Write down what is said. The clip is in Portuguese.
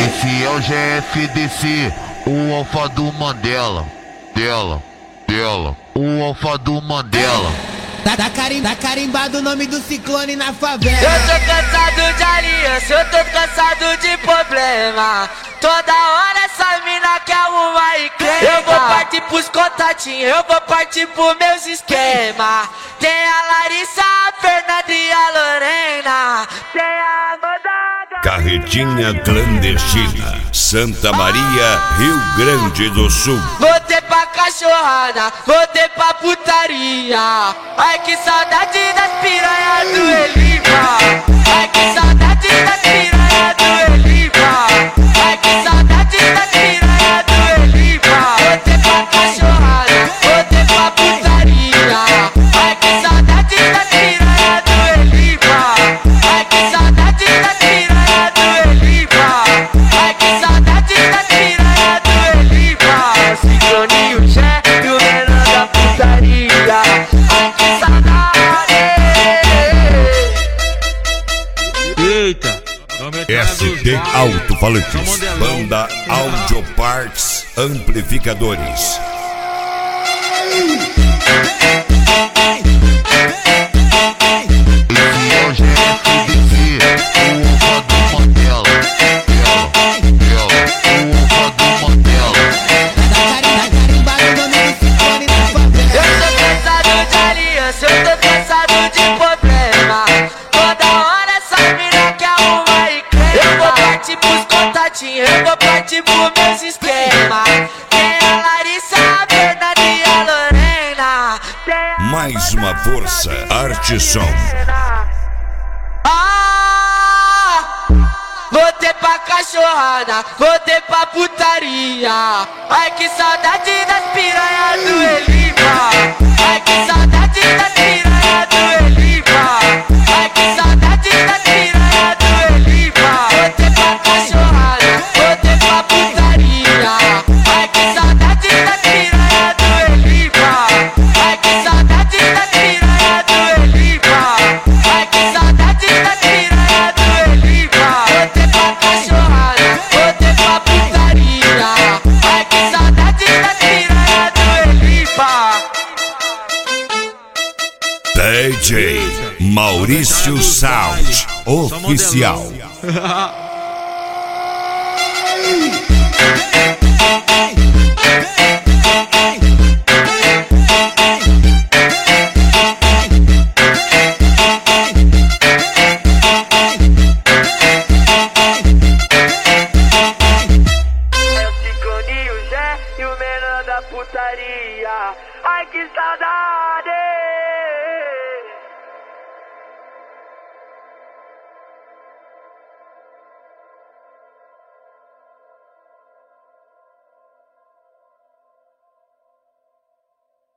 Esse é o GFDC, o alfa do Mandela. O alfa do Mandela. Tá carimbado o nome do ciclone na favela. Eu tô cansado de aliança, eu tô cansado de problema. Toda hora essa mina quer arrumar e crema. Eu vou partir pros contatinhos, eu vou partir pros meus esquemas. Tem a Larissa, a Fernanda e a Lorena. Tem a Moda. Carretinha clandestina, Santa Maria, Rio Grande do Sul. Vou ter pra cachorrada, vou ter pra putaria. Ai que saudade das piranhas do Elipa. Ai que saudade das piranhas do Elipa. Ai que saudade das piranhas do Elipa. Vou ter pra cachorrada, vou ter pra putaria. Ai que saudade das piranhas do Elipa. Ai que saudade das piranhas do Elipa. Ai que saudade das piranhas do Elipa. Sincroninho, Jé e o menor da putaria. Ai que saudade. Eita! SD Alto-Falantes, Banda Audio Parts Amplificadores. Esse é o GFDC, o alfa do Mandela. O alfa do Mandela. Tá carimbado o nome do ciclone na favela. Eu tô cansado de aliança, eu tô cansado de problema. Toda hora essa mina quer arrumar e crema. Eu vou partir pros contatinhos, eu vou partir pros meus esquemas. Tem a Larissa, a Fernanda e a Lorena. Tem a Mais uma força, Arte Som. Vou ter pra cachorrada, vou ter pra putaria. Ai que saudade das piranhas do Elipa. Ai que saudade das piranhas do Elipa. Ai que saudade das piranhas do Elipa. Vou ter pra cachorrada, vou ter pra putaria. Ai que saudade das piranhas do Elipa. Ai que saudade das piranhas do Elipa. Ai que saudade das piranhas do Elipa. Vou ter pra cachorrada, vou ter pra putaria. Ai que saudade das piranhas do Elipa. DJ Maurício Sound Oficial. É o Sincroninho, Jé e o menor da putaria. Ai que saudade.